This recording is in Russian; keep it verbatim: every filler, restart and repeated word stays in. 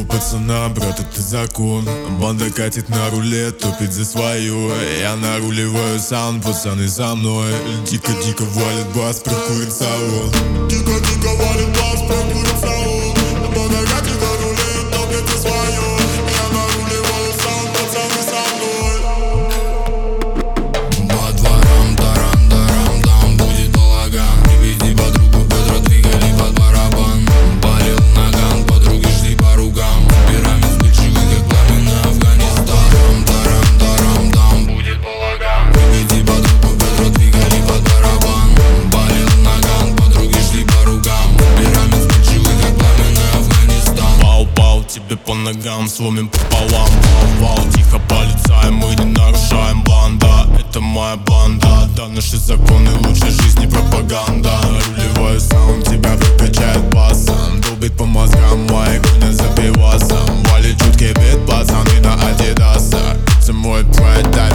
у пацана, брат, это закон. Банда катит на руле, топит за свое. Я наруливаю саунд, пацаны за мной. Дико-дико валит бас, прокурит салон. Дико-дико валит бас, прокурит салон. Банда катит на руле, топит за свое. Я наруливаю саунд, пацаны за мной. По дворам, тарам, тарам, там будет балаган. Привези подругу, бедра двигали под барабан. Палил наган, подруги шли по ругам. Пирамид вспыльчивый, как пламя Афганистан. Тарам, тарам, там будет балаган. Привези подругу, бедра двигали под барабан. Палил наган, подруги шли по ругам. Пирамид вспыльчивый, как пламя Афганистан. Пау-пау, тебе по ногам, сломим пополам. Пау-пау, тихо полицаем, мы не нарушаем. Банда, это моя банда. Да, наши законы лучшей жизни пропаганда. Рулевой саунд тебя прокачает басом. Долбит по мозгам, мои гонят за пивасом. Валит чуткий бит, пацаны на адидасах. Это мой прайд, дай